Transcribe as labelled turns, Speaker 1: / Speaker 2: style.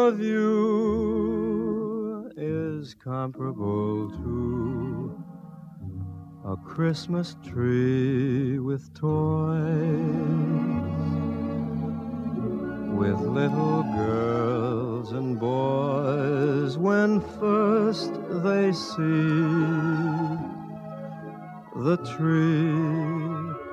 Speaker 1: of you is comparable to a Christmas tree with toys, with little girls and boys when first they see the tree